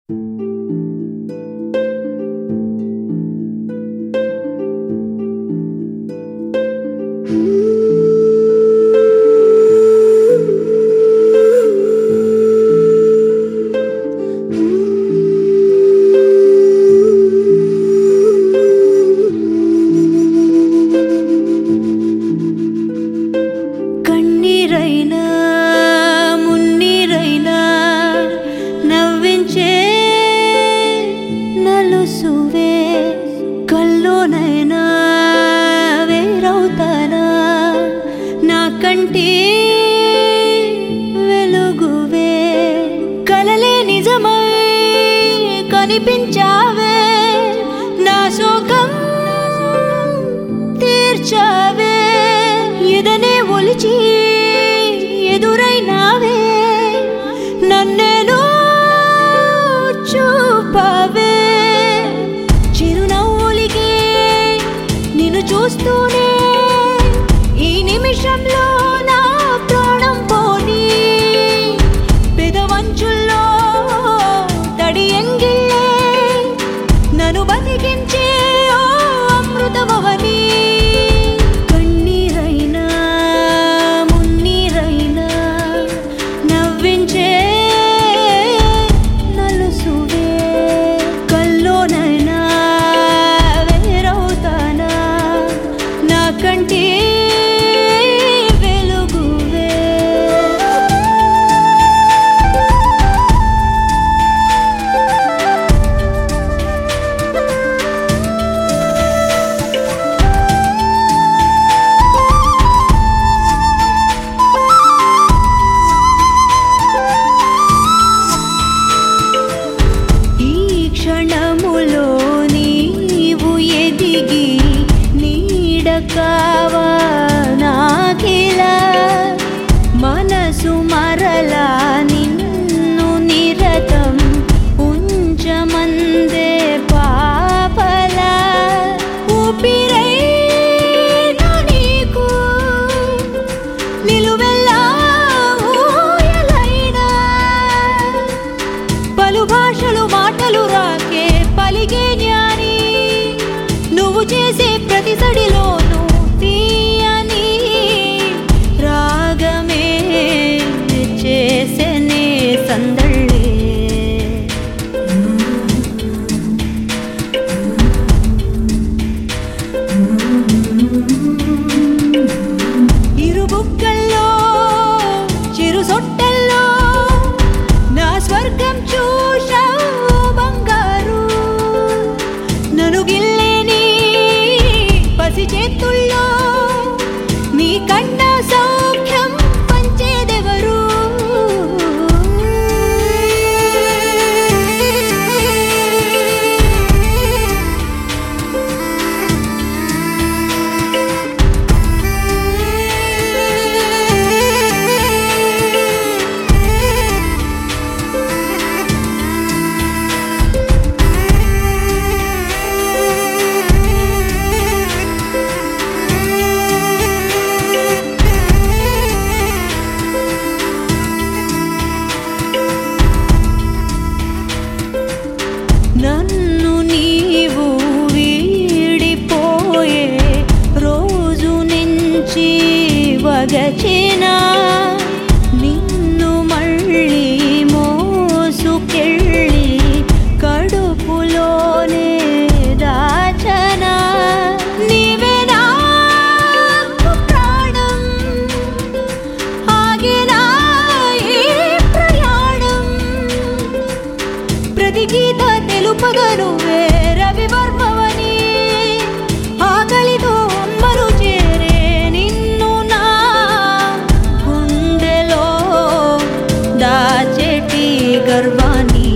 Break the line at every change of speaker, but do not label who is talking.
కంటి వెలుగువే కలలే నిజమై కనిపించావే నా శోకం తీర్చావే ఎదనే ఒలిచి ఎదురైనావే నన్నేను చూపవే చిరునవ్వులికి నిన్ను చూస్తూనే ఈ నిమిషంలో నా ప్రాణం పోని పెదవంచుల్లో తడి ఎంగిల్లే నన్ను బతికించే ఓ అమృతమవని కన్నీరైనా మున్నీరైనా నవ్వించే నలుసువే కల్లోనైనా వేరవుతానా నా కంటి క్షణములో నీవు ఎదిగి నీడకావా నాకిలా మనసు మరలా నిన్ను నిరతం ఉంచమందే పాపలా ఊపిరై నీకు నిలువెల్లా ఊయలైనా పలు భాషలు మాటలు రాకే పలిగే జ్ఞాని నువ్వు చేసే ప్రతి సడిలోనూ తీయని రాగమే చేసేనే సందళ్ళే ఇరుబుక్కల్లో చిరు సొట్టెల్లో నా స్వర్గం చూశావు బంగారు నన్ను గిల్లేని పసి చేతుల్లో నీ కన్నా సౌఖ్యం పంచేదెవరు నన్ను నీవు వీడిపోయే రోజు నుంచి వగచిన నిన్ను మళ్ళీ మోసుకెళ్ళి కడుపులోనే దాచనా నీవే నాకు ప్రాణం ఆగినా ఈ ప్రయాణం ప్రతి గీత తెలుపగను రవివర్మవని ఆకలితో అమ్మను చేరే నిన్ను నా గుండెలో దాచెటి గర్వాన్ని